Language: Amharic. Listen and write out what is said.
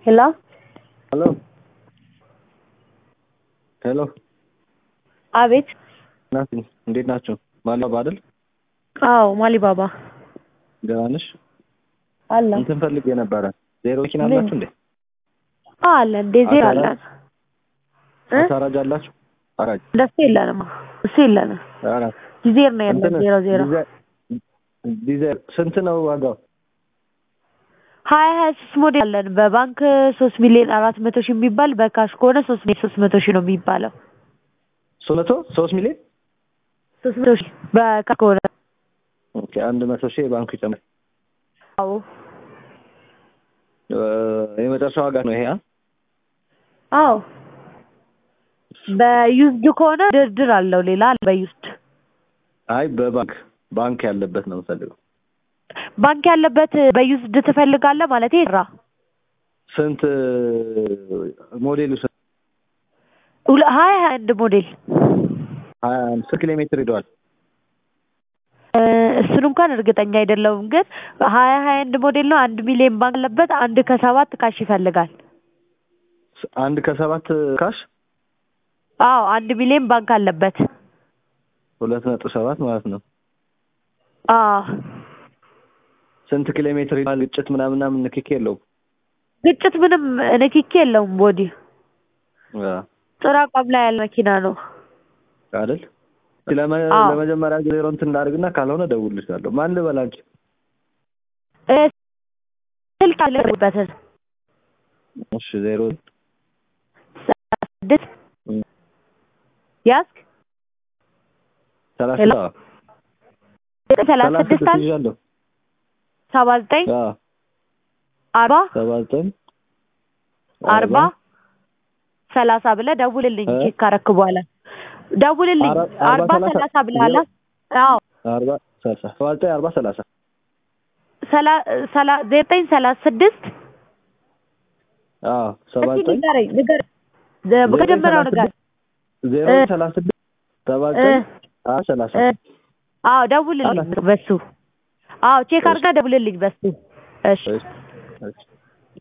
Hello? Hello. Hello. አቤት። ናችሁ እንዴት ናችሁ? ማሊባባ አይደል? አዎ ማሊባባ። ደህና ነሽ? አለ። እንትን ፈልጌ ነበረ። ዜሮ መኪና አላችሁ እንዴ? አለ እንዴ ዜሮ አለ። አሳራጅ አላችሁ? አራጅ ደስ የለንም። እሱ የለንም። አራ ዲዜር ነው ያለው 00 ዲዜር ስንት ነው ዋጋው? 26 ሞዴል አለን። በባንክ 3 ሚሊዮን 400 ሺህ የሚባል በካሽ ከሆነ 3 ሚሊዮን 300 ሺህ ነው የሚባለው። 3 ሚሊዮን 300 ሺህ በካሽ ከሆነ ኦኬ 100 ሺህ ባንኩ ይጨምራል። አዎ የመጨረሻ ዋጋ ነው ይሄ? አዎ በዩዝድ ከሆነ ድርድር አለው። ሌላ በዩዝድ አይ ባንክ ያለበት ነው የምፈልገው። ባንክ ያለበት በዩዝድ ትፈልጋለህ ማለት ይራ ስንት ሞዴሉ? 21 ሞዴል 21 ኪሎ ሜትር ሄዷል። እሱን እንኳን እርግጠኛ አይደለሁም፣ ግን 21 ሞዴል ነው። 1 ሚሊዮን ባንክ ያለበት 1 ከ7 ካሽ ይፈልጋል። 1 ከ7 ካሽ? አዎ 1 ሚሊዮን ባንክ አለበት። 2.7 ማለት ነው። አዎ ስንት ኪሎ ሜትር ይላል? ግጭት ምናምን ንክኪ የለውም? ግጭት ምንም ንክኪ የለውም። ቦዲ ጥራ ቀብላ ያለ መኪና ነው አይደል? ለመጀመሪያ ጊዜ እንትን እንዳደርግና ካልሆነ ደውልልሻለሁ። ማን ልበል አንቺ? ስልክ አለበት። እሺ 06 ያስክ 30 36 ይዣለሁ 79 40 30 ብለህ ደውልልኝ። ቼክ ካረክ በኋላ ደውልልኝ። 40 30 ብለሃል? አዎ 40 30 40 30 936 አዎ 79 ንገር በመጀመሪያው ንገር 036 79 30 አዎ ደውልልኝ በሱ። አዎ ቼክ አድርጋ ደውልልኝ በሱ። እሺ